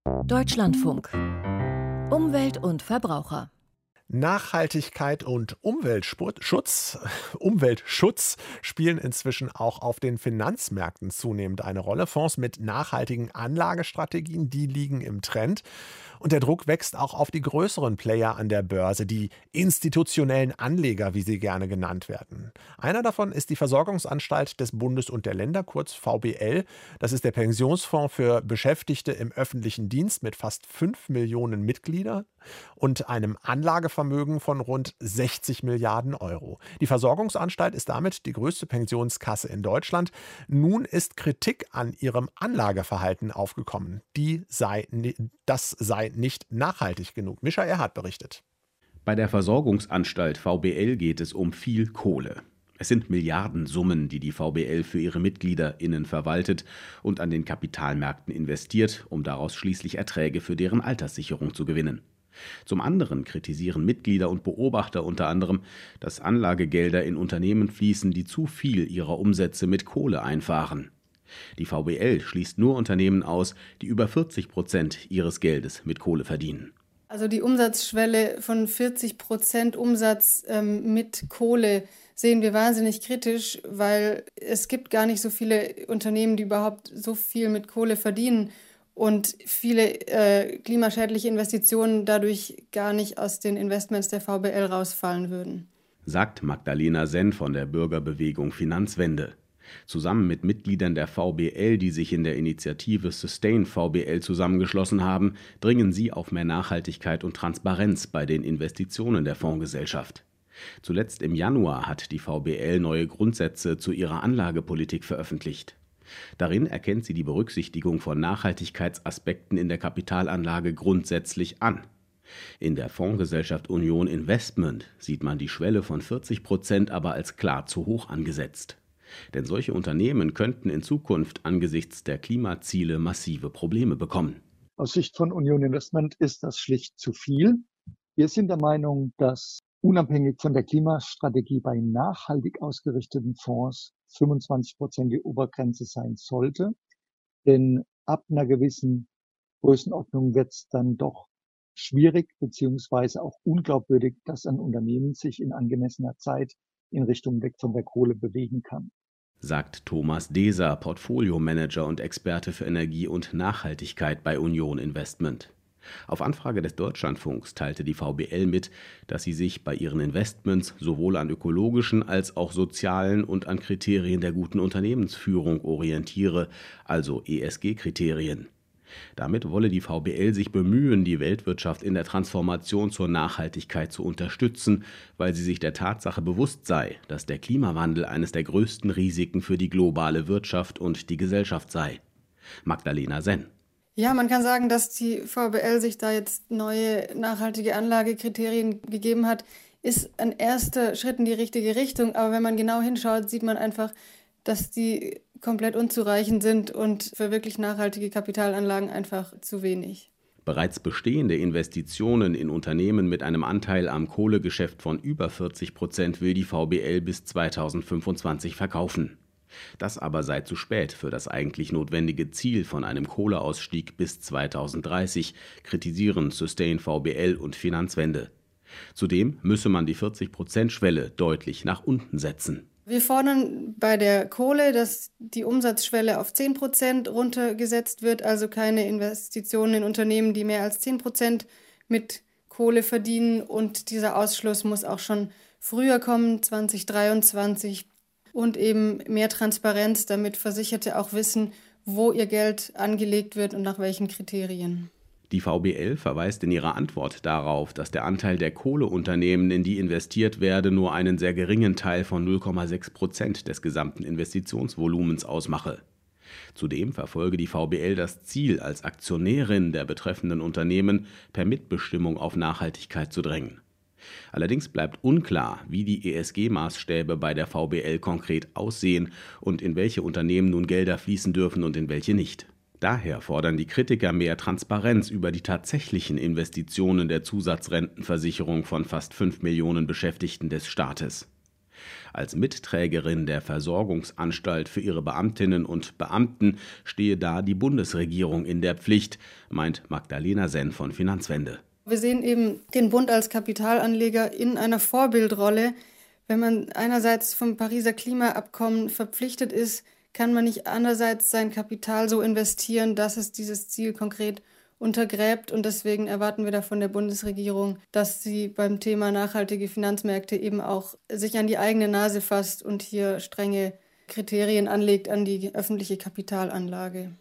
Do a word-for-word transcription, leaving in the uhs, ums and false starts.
Deutschlandfunk. Umwelt und Verbraucher. Nachhaltigkeit und Umweltschutz, Umweltschutz spielen inzwischen auch auf den Finanzmärkten zunehmend eine Rolle. Fonds mit nachhaltigen Anlagestrategien, die liegen im Trend. Und der Druck wächst auch auf die größeren Player an der Börse, die institutionellen Anleger, wie sie gerne genannt werden. Einer davon ist die Versorgungsanstalt des Bundes und der Länder, kurz V B L. Das ist der Pensionsfonds für Beschäftigte im öffentlichen Dienst mit fast fünf Millionen Mitgliedern und einem Anlagevermögen von rund sechzig Milliarden Euro. Die Versorgungsanstalt ist damit die größte Pensionskasse in Deutschland. Nun ist Kritik an ihrem Anlageverhalten aufgekommen. Die sei, das sei nicht nachhaltig genug. Mischa Erhardt berichtet. Bei der Versorgungsanstalt V B L geht es um viel Kohle. Es sind Milliardensummen, die die V B L für ihre MitgliederInnen verwaltet und an den Kapitalmärkten investiert, um daraus schließlich Erträge für deren Alterssicherung zu gewinnen. Zum anderen kritisieren Mitglieder und Beobachter unter anderem, dass Anlagegelder in Unternehmen fließen, die zu viel ihrer Umsätze mit Kohle einfahren. Die V B L schließt nur Unternehmen aus, die über vierzig Prozent ihres Geldes mit Kohle verdienen. Also die Umsatzschwelle von vierzig Prozent Umsatz ähm, mit Kohle sehen wir wahnsinnig kritisch, weil es gibt gar nicht so viele Unternehmen, die überhaupt so viel mit Kohle verdienen und viele äh, klimaschädliche Investitionen dadurch gar nicht aus den Investments der V B L rausfallen würden. Sagt Magdalena Senn von der Bürgerbewegung Finanzwende. Zusammen mit Mitgliedern der V B L, die sich in der Initiative Sustain V B L zusammengeschlossen haben, dringen sie auf mehr Nachhaltigkeit und Transparenz bei den Investitionen der Fondsgesellschaft. Zuletzt im Januar hat die V B L neue Grundsätze zu ihrer Anlagepolitik veröffentlicht. Darin erkennt sie die Berücksichtigung von Nachhaltigkeitsaspekten in der Kapitalanlage grundsätzlich an. In der Fondsgesellschaft Union Investment sieht man die Schwelle von vierzig Prozent aber als klar zu hoch angesetzt. Denn solche Unternehmen könnten in Zukunft angesichts der Klimaziele massive Probleme bekommen. Aus Sicht von Union Investment ist das schlicht zu viel. Wir sind der Meinung, dass unabhängig von der Klimastrategie bei nachhaltig ausgerichteten Fonds fünfundzwanzig Prozent die Obergrenze sein sollte. Denn ab einer gewissen Größenordnung wird es dann doch schwierig beziehungsweise auch unglaubwürdig, dass ein Unternehmen sich in angemessener Zeit in Richtung weg von der Kohle bewegen kann. Sagt Thomas Deser, Portfoliomanager und Experte für Energie und Nachhaltigkeit bei Union Investment. Auf Anfrage des Deutschlandfunks teilte die V B L mit, dass sie sich bei ihren Investments sowohl an ökologischen als auch sozialen und an Kriterien der guten Unternehmensführung orientiere, also E S G-Kriterien. Damit wolle die V B L sich bemühen, die Weltwirtschaft in der Transformation zur Nachhaltigkeit zu unterstützen, weil sie sich der Tatsache bewusst sei, dass der Klimawandel eines der größten Risiken für die globale Wirtschaft und die Gesellschaft sei. Magdalena Senn. Ja, man kann sagen, dass die V B L sich da jetzt neue nachhaltige Anlagekriterien gegeben hat, ist ein erster Schritt in die richtige Richtung. Aber wenn man genau hinschaut, sieht man einfach, dass die komplett unzureichend sind und für wirklich nachhaltige Kapitalanlagen einfach zu wenig. Bereits bestehende Investitionen in Unternehmen mit einem Anteil am Kohlegeschäft von über vierzig Prozent will die V B L bis zweitausendfünfundzwanzig verkaufen. Das aber sei zu spät für das eigentlich notwendige Ziel von einem Kohleausstieg bis zweitausenddreißig, kritisieren Sustain V B L und Finanzwende. Zudem müsse man die vierzig-Prozent-Schwelle deutlich nach unten setzen. Wir fordern bei der Kohle, dass die Umsatzschwelle auf zehn Prozent runtergesetzt wird, also keine Investitionen in Unternehmen, die mehr als zehn Prozent mit Kohle verdienen. Und dieser Ausschluss muss auch schon früher kommen, zweitausenddreiundzwanzig. Und eben mehr Transparenz, damit Versicherte auch wissen, wo ihr Geld angelegt wird und nach welchen Kriterien. Die V B L verweist in ihrer Antwort darauf, dass der Anteil der Kohleunternehmen, in die investiert werde, nur einen sehr geringen Teil von null Komma sechs Prozent des gesamten Investitionsvolumens ausmache. Zudem verfolge die V B L das Ziel, als Aktionärin der betreffenden Unternehmen per Mitbestimmung auf Nachhaltigkeit zu drängen. Allerdings bleibt unklar, wie die E S G-Maßstäbe bei der V B L konkret aussehen und in welche Unternehmen nun Gelder fließen dürfen und in welche nicht. Daher fordern die Kritiker mehr Transparenz über die tatsächlichen Investitionen der Zusatzrentenversicherung von fast fünf Millionen Beschäftigten des Staates. Als Mitträgerin der Versorgungsanstalt für ihre Beamtinnen und Beamten stehe da die Bundesregierung in der Pflicht, meint Magdalena Senn von Finanzwende. Wir sehen eben den Bund als Kapitalanleger in einer Vorbildrolle. Wenn man einerseits vom Pariser Klimaabkommen verpflichtet ist, kann man nicht andererseits sein Kapital so investieren, dass es dieses Ziel konkret untergräbt. Und deswegen erwarten wir da von der Bundesregierung, dass sie beim Thema nachhaltige Finanzmärkte eben auch sich an die eigene Nase fasst und hier strenge Kriterien anlegt an die öffentliche Kapitalanlage.